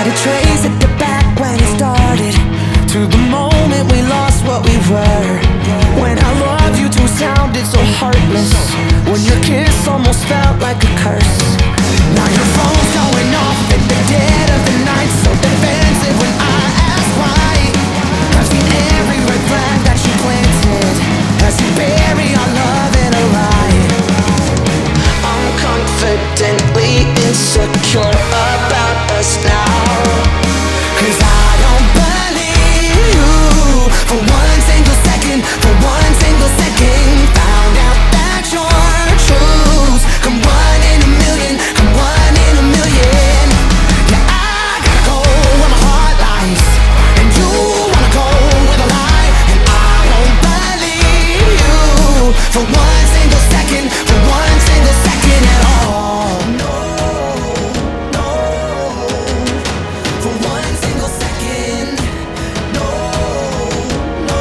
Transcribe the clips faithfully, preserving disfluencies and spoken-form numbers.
Try to trace it to back when it started, to the moment we lost what we were. When I love you too sounded so heartless, when your kiss almost felt like a curse. Now your phone's going off in the dead of the night, so defensive when I ask why. I've seen every red flag that you planted as you bury our love in a lie. I'm confidently insecure about us now, 'cause I don't believe you for one single second, for one single second. Found out that your truths come one in a million, come one in a million. Yeah, I gotta go where my heart lies, and you wanna go with a lie. And I don't believe you for one single second, for one single second at all. No, no, for one single second. No, no,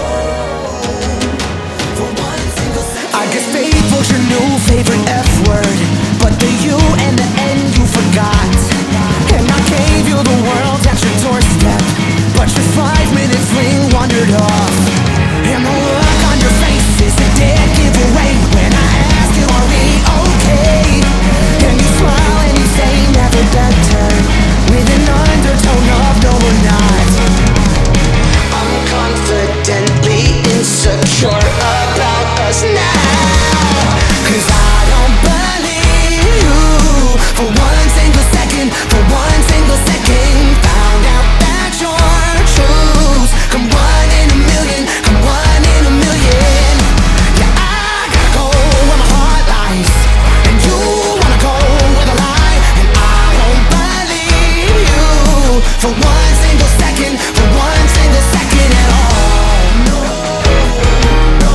for one single second. I guess faithful's your new favorite F word, but the you and the N you forgot. And I gave you the world at your doorstep, but your five-minute fling wandered off. And the look on your face is a dead giveaway when I ask you, are we okay? And you smile and you say never better, with an undertone of no we're not. I'm confidently insecure about us now, 'cause I don't believe you for one single second, for one single second. Found out that your truths come one in a million, come one in a million. Yeah, I gotta go where my heart lies, and you wanna go with a lie. And I don't believe you for one single second, for one single second at all. No, no,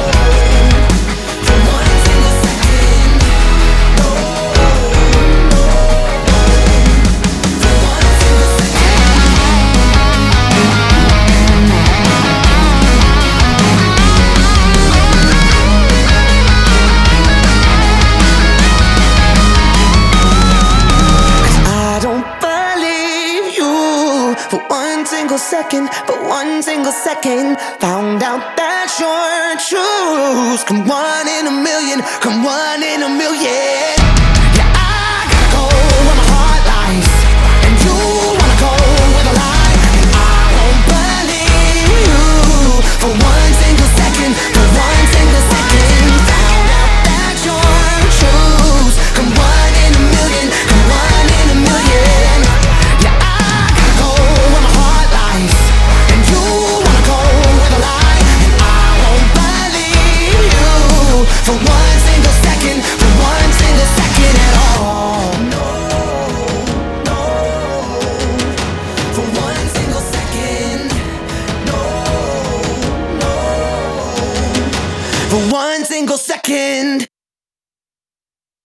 for one single second. No, no, for one single second. I don't believe you for one single second, for one single second. Found out that your truths come one in a million, come one in a million. Yeah, I gotta go where my heart lies, and you wanna go with a lie. And I don't believe you for one single second, for one single second. Found out that your truths come one in a million, come one in a million. Yeah, I gotta go where my heart lies, and you wanna go with a lie. And I don't believe you for one single second, for one single second at all. No, no, for one single second. No, no, for one single second.